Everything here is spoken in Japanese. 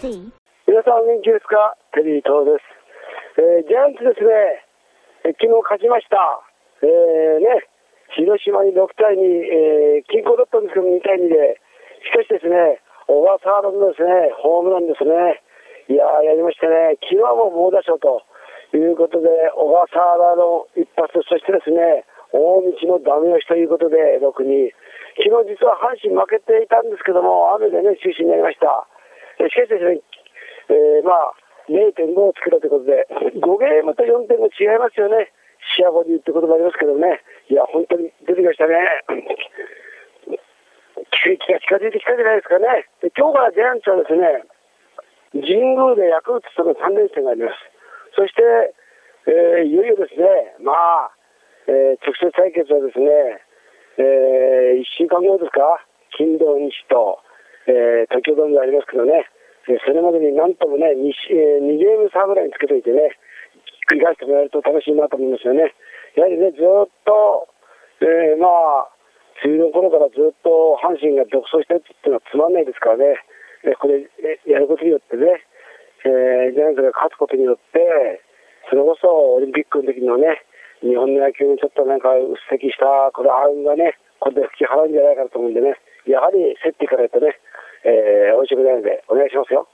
see? 皆さんお元気ですか？テリー東です。ジャイアンツですね、昨日勝ちました。広島に6対2、均衡だったんですけど2対2で、しかしですね、小笠原のですね、ホームランですね。いやー、やりましたね。昨日も猛打賞ということで、小笠原の一発、そしてですね、大道のダメ押しということで、6-2。昨日実は阪神負けていたんですけども、雨でね、中止になりました。しかしですね、0.5 をつけたということで、5ゲームと4点も違いますよね。視野ボディって言葉ありますけどね。いや、本当に出てきましたね。奇跡が近づいてきたじゃないですかね。で、今日からジャイアンツはですね、神宮でヤクルトとの3連戦があります。そして、いよいよですね、直接対決はですね、1週間後ですか、金土日と、東京ドームがありますけどね、それまでになんともね、2ゲーム差ぐらいにつけといてね、繰り返してもらえると楽しいなと思いますよね。やはりね、ずっと、梅雨の頃からずっと阪神が独走したっていうのはつまんないですからね、これやることによってね、ジャイアンツが勝つことによって、それこそオリンピックの時のね、日本の野球にちょっとなんかうっせきしたこの案がね、これで吹き払うんじゃないかと思うんでね、やはり競っていかないとね、美味しくないのでお願いしますよ。